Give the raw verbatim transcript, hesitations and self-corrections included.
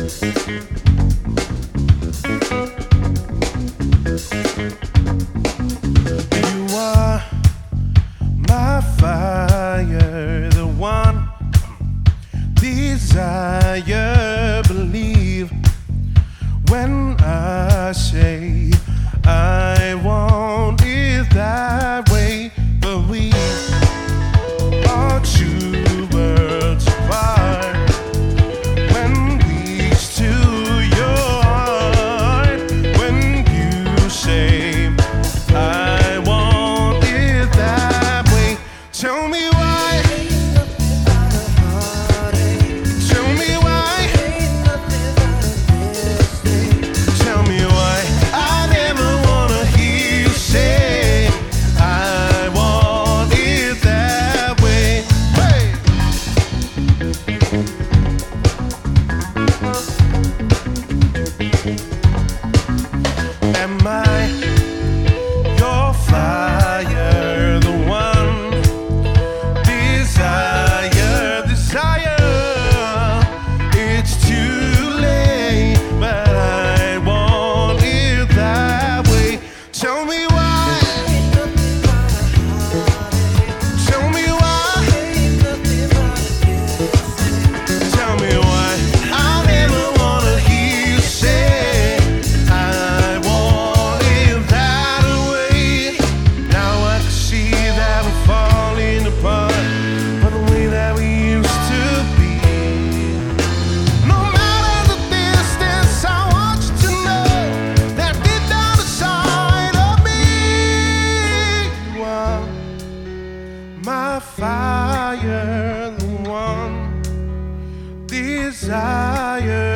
You are my fire, the one desire, believe when I say I want it that way. But we are two worlds apart. When reach to your heart, when you say I want it that way, tell me why. Tell me why. Tell me why I never wanna hear you say I want it that way. Hey! Am I your fire, the one desire, desire? It's too late, but I want it that way. Tell me why. Tell me why. Tell me why I never wanna hear you say I want it that way. Now I can see that we're falling apart, but the way that we used to be. No matter the distance, I want you to know that deep down inside of me, you are my fire, the one desire.